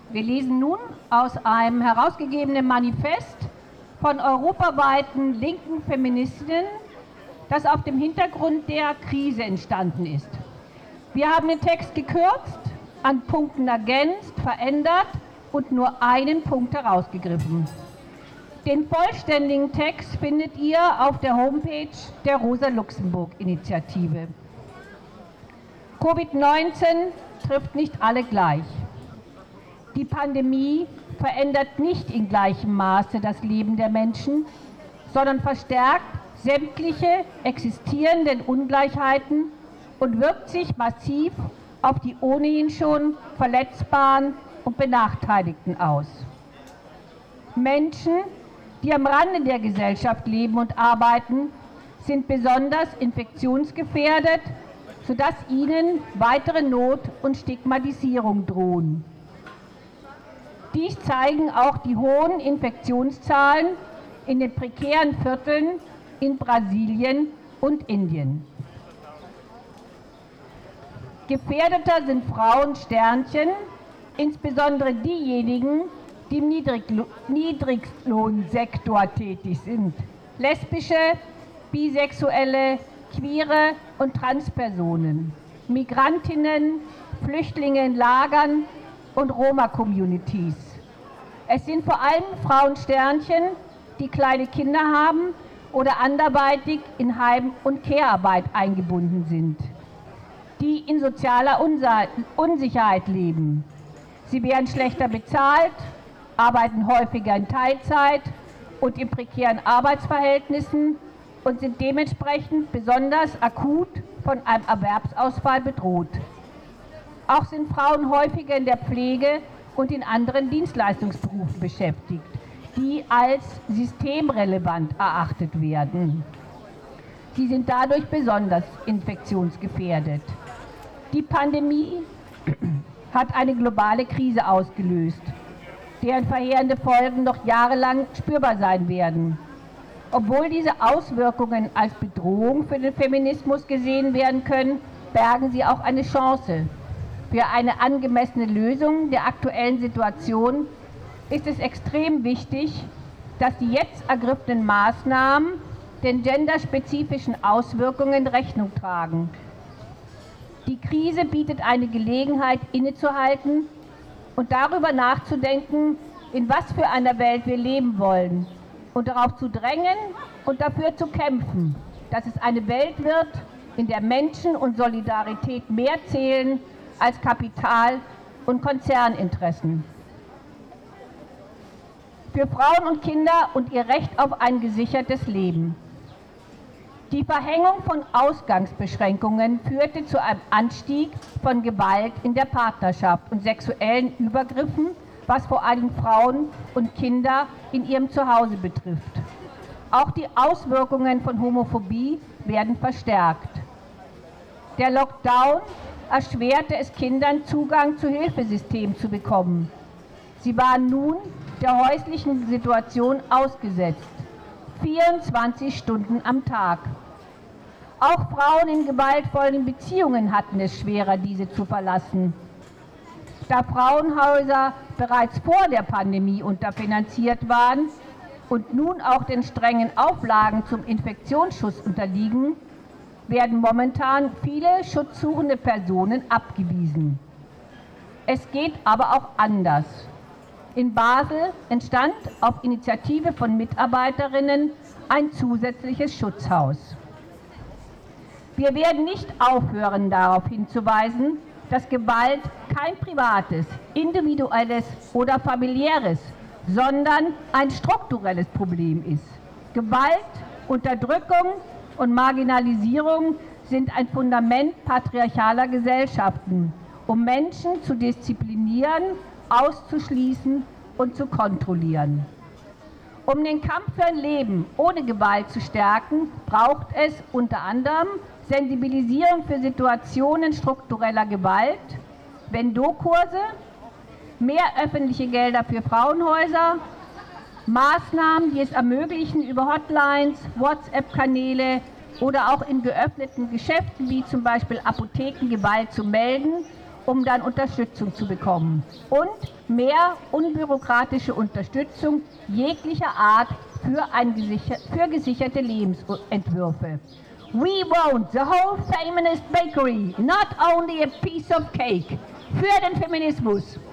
Wir lesen nun aus einem herausgegebenen Manifest von europaweiten linken Feministinnen, das auf dem Hintergrund der Krise entstanden ist. Wir haben den Text gekürzt, an Punkten ergänzt, verändert und nur einen Punkt herausgegriffen. Den vollständigen Text findet ihr auf der Homepage der Rosa-Luxemburg-Initiative. Covid-19 trifft nicht alle gleich. Die Pandemie verändert nicht in gleichem Maße das Leben der Menschen, sondern verstärkt sämtliche existierenden Ungleichheiten und wirkt sich massiv auf die ohnehin schon Verletzbaren und Benachteiligten aus. Menschen, die am Rande der Gesellschaft leben und arbeiten, sind besonders infektionsgefährdet, sodass ihnen weitere Not und Stigmatisierung drohen. Dies zeigen auch die hohen Infektionszahlen in den prekären Vierteln in Brasilien und Indien. Gefährdeter sind Frauen-Sternchen, insbesondere diejenigen, die im Niedriglohnsektor tätig sind. Lesbische, bisexuelle, queere und Transpersonen, Migrantinnen, Flüchtlinge in Lagern und Roma-Communities. Es sind vor allem Frauen-Sternchen, die kleine Kinder haben oder anderweitig in Heim- und Care-Arbeit eingebunden sind, die in sozialer Unsicherheit leben. Sie werden schlechter bezahlt, arbeiten häufiger in Teilzeit und in prekären Arbeitsverhältnissen und sind dementsprechend besonders akut von einem Erwerbsausfall bedroht. Auch sind Frauen häufiger in der Pflege und in anderen Dienstleistungsberufen beschäftigt, die als systemrelevant erachtet werden. Sie sind dadurch besonders infektionsgefährdet. Die Pandemie hat eine globale Krise ausgelöst, deren verheerende Folgen noch jahrelang spürbar sein werden. Obwohl diese Auswirkungen als Bedrohung für den Feminismus gesehen werden können, bergen sie auch eine Chance. Für eine angemessene Lösung der aktuellen Situation ist es extrem wichtig, dass die jetzt ergriffenen Maßnahmen den genderspezifischen Auswirkungen Rechnung tragen. Die Krise bietet eine Gelegenheit, innezuhalten und darüber nachzudenken, in was für einer Welt wir leben wollen und darauf zu drängen und dafür zu kämpfen, dass es eine Welt wird, in der Menschen und Solidarität mehr zählen als Kapital- und Konzerninteressen. Für Frauen und Kinder und ihr Recht auf ein gesichertes Leben. Die Verhängung von Ausgangsbeschränkungen führte zu einem Anstieg von Gewalt in der Partnerschaft und sexuellen Übergriffen, was vor allem Frauen und Kinder in ihrem Zuhause betrifft. Auch die Auswirkungen von Homophobie werden verstärkt. Der Lockdown erschwerte es Kindern, Zugang zu Hilfesystemen zu bekommen. Sie waren nun der häuslichen Situation ausgesetzt, 24 Stunden am Tag. Auch Frauen in gewaltvollen Beziehungen hatten es schwerer, diese zu verlassen. Da Frauenhäuser bereits vor der Pandemie unterfinanziert waren und nun auch den strengen Auflagen zum Infektionsschutz unterliegen, werden momentan viele schutzsuchende Personen abgewiesen. Es geht aber auch anders. In Basel entstand auf Initiative von Mitarbeiterinnen ein zusätzliches Schutzhaus. Wir werden nicht aufhören, darauf hinzuweisen, dass Gewalt kein privates, individuelles oder familiäres, sondern ein strukturelles Problem ist. Gewalt, Unterdrückung und Marginalisierung sind ein Fundament patriarchaler Gesellschaften, um Menschen zu disziplinieren, auszuschließen und zu kontrollieren. Um den Kampf für ein Leben ohne Gewalt zu stärken, braucht es unter anderem Sensibilisierung für Situationen struktureller Gewalt, Vendokurse, mehr öffentliche Gelder für Frauenhäuser, Maßnahmen, die es ermöglichen, über Hotlines, WhatsApp-Kanäle oder auch in geöffneten Geschäften wie zum Beispiel Apotheken Gewalt zu melden um dann Unterstützung zu bekommen. Und mehr unbürokratische Unterstützung jeglicher Art für gesicherte Lebensentwürfe. We want the whole feminist bakery, not only a piece of cake. Für den Feminismus.